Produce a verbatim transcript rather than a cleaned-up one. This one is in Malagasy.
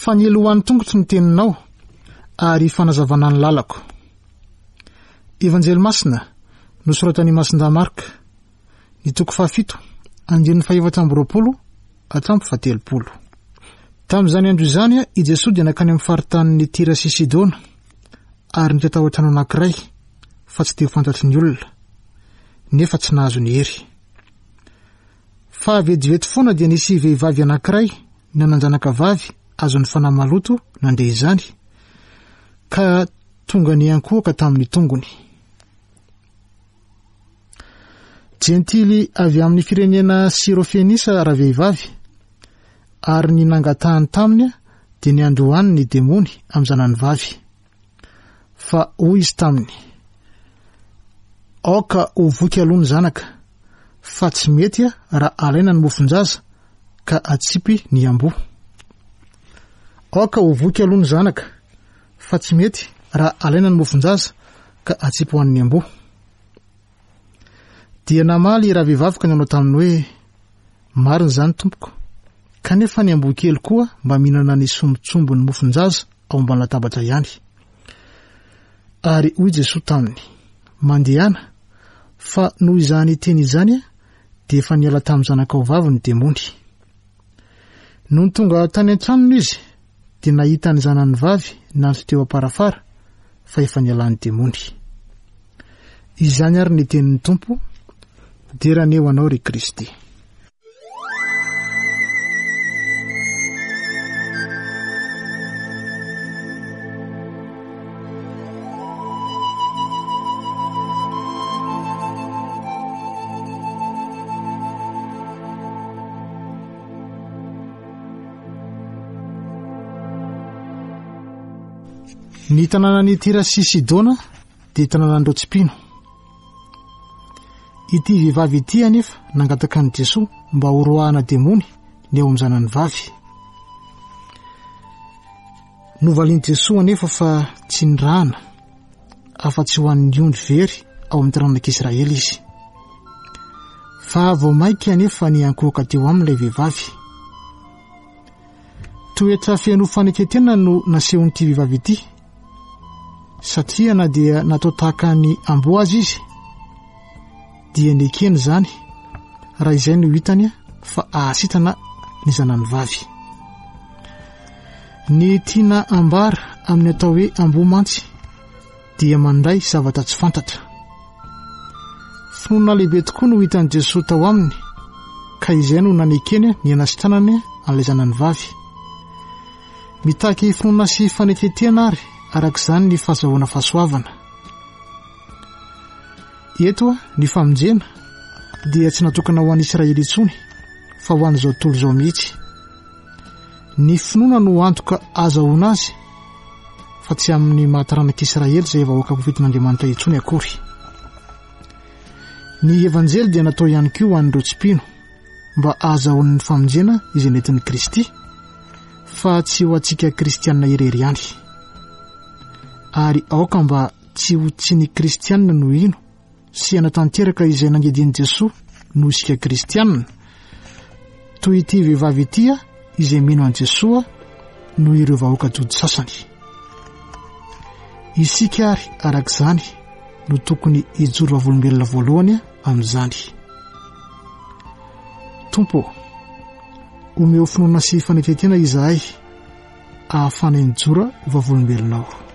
Fanelohan'ny tongotra ny teninao ary fanazavana ny lalako. Evanjely Masina nosoratan'i Masinda Marka ny toko fahafito andin'ny fahaefatra amby roapolo hatramin'ny fahatelopolo. Tamin'izany andro izany i Jesosy dia nakany amin'ny faritanin'ny Tira sy Sidona ary nitao trano anankiray fa tsy dia fantatry ny olona nefa tsy nahazo ny hery. Fa vetivety foana dia nisy vehivavy anankiray nananjanaka vavy azo ny fanahy maloto nandeha izany ka tonga ny ankohaka tamin'ny tongony. Jentily avy amin'ny firenena Sirofenisa raha vehivavy ary ny nangatahany taminy dia ny androany ny demony amin'ny zanany vavy. Fa hoy izy taminy, aoka ho voky aloha ny zanaka fa tsy mety raha alaina ny mofonjaza ka atsipy ny amboa. Aoka ho voky aloha ny zanaka fa tsy mety raha alaina ny mofonjaza ka atsipy ho an'ny amboa. Dia namaly raha vehivavy ka nanao taminy hoe, marina zany tompoko, kanefa ny amboa kely koa mba mihinana ny sombitsombo ny mofonjaza ao ambany latabatra ihany. Ary hoy Jesosy taminy, mandehana, fa noho izany teny izany dia efa niala tamin'ny zanaka ao vavy ny demony. Noho ny tonga tany an-tranony izy dia nahita ny zanany vavy nanso teo aparafara fa efa nialan'ny demony. Izany ary ny tenin'ny Tompo, dera neo anao ry Kristy. Ny tanànan'ny Tira sy Sidona dia tanànan'Rotsipino. Ity vehivavy ity anefa nangataka an'i Jesosy mba horoahana demony ny ao amin'ny zanany vavy. Novalian'i Jesosy anefa fa tsy nirahana afa-tsy ho an'ny ondry very ao amin'ny taranak'Israely izy. Fa vao maika anefa ny ankohaka teo amin'ilay vehivavy. Toetra feno faneketena no nasehon'ity vehivavy ity, satria na dia natao tahaka ny amboa azy izy dia nekeny zany raha izay no hitany fa ahasitana ny zanany vavy. Ny tiana ambara amin'ny atao hoe amboa mantsy dia mandray zavatra tsy fantatra. Finoana lehibe tokoa no hitan'i Jesosy tao aminy ka izay no nanekeny ny anasitranany an'ilay zanany vavy. Mitaky finoana sy faneketena ary arak'izany ny fahazahoana fahasoavana. Eto ny famonjena dia tsy natokana ho an'ny Israely intsony fa ho an'izao tontolo izao mihitsy. Ny finoana no antoka azahoana azy fa tsy amin'ny mahataranak'Israely izay vahoaka profetin'Andriamanitra intsony akory. Ny evanjely dia natao ihany koa ho an'ny Rotsipino mba azahoana ny famonjena izay nentin'i Kristy fa tsy ho antsika kristianina irery ihany. Ary aoka mba tsy ho tsy ny kristianina no ino sy anatanteraka izay nangedin'i Jesosy no isika kristianina, toy ity vehivavy ity izay mino an'i Jesosy no ireo vahoaka jody sasany. Isika ary arak'izany no tokony hijoro vavolombelona voalohany amin'izany. Tompo, omeo finoana sy faneketena izahay ahafana hijoro vavolombelonao.